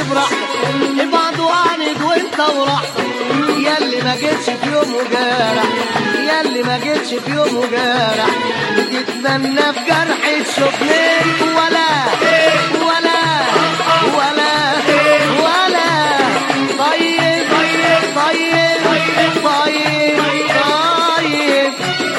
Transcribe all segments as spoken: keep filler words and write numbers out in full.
براحتك، ابعد وعند وانت وراحتك. ياللي ما جيتش في يوم وجارح، ياللي ما جيتش في يوم وجارح، بتتمنى في جرح تشوفني ولا ولا ولا ولا طيب طيب طيب طيب طيب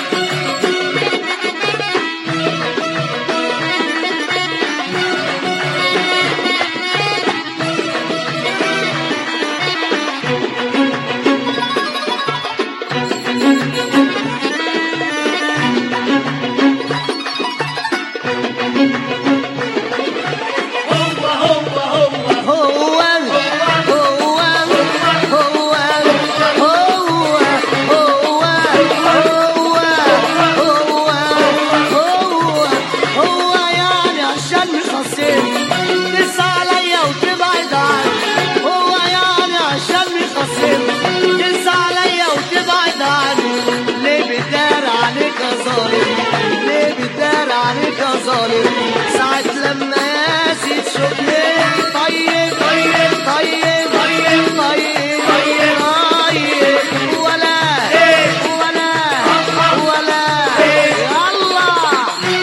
ساعة لما ياسي تشوفني طيب طيب طيب طيب طيب طيب ولا ولا ولا الله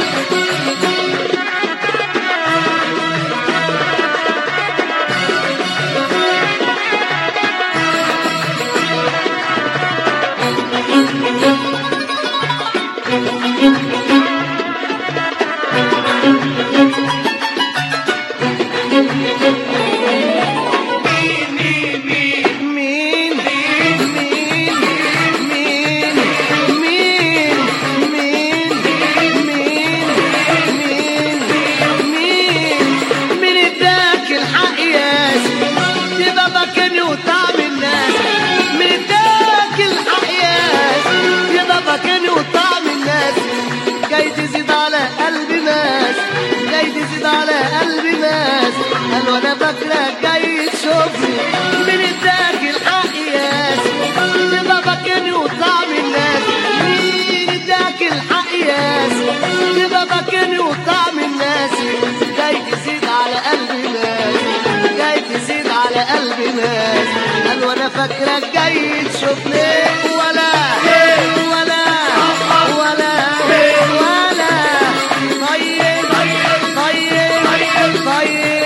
وانا فاكرك جاي تشوفني من اداك الحق ياسي، تبقى فاكرني وطعم الناس. مين اداك الحق ياسي، تبقى فاكرني وطعم الناس. جاي تزيد على قلبي ناس، جاي تزيد على قلبي ناس. قال وانا فاكرك جاي تشوفني ولا ولا ولا ولا طيب طيب طيب طيب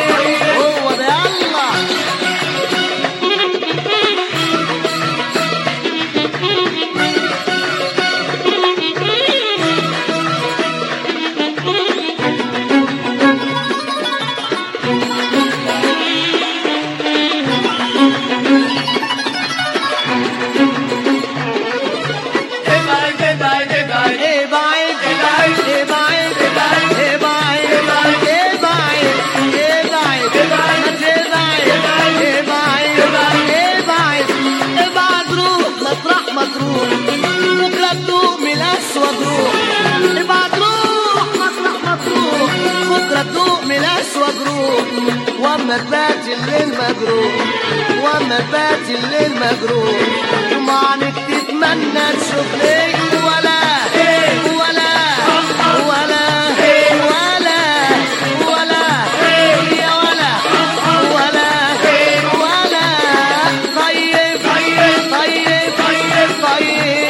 واما تبات الليل مجروح، واما تبات الليل مجروح، ومعنك تتمنى تشوفني ولا ولا ولا ولا ولا يا ولا ولا ولا طيب طيب طيب طيب طيب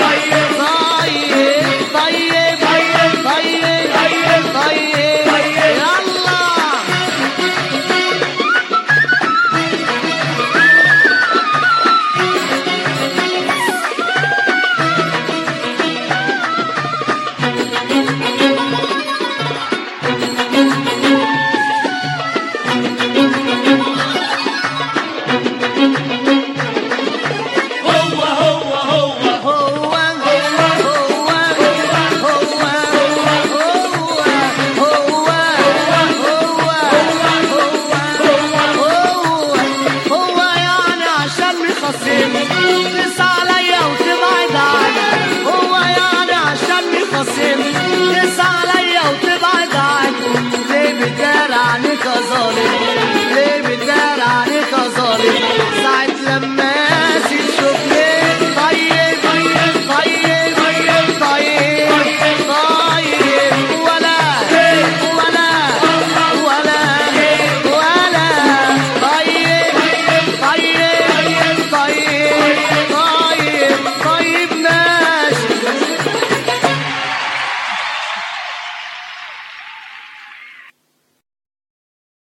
طيب طيب طيب طيب طيب يلا ظالم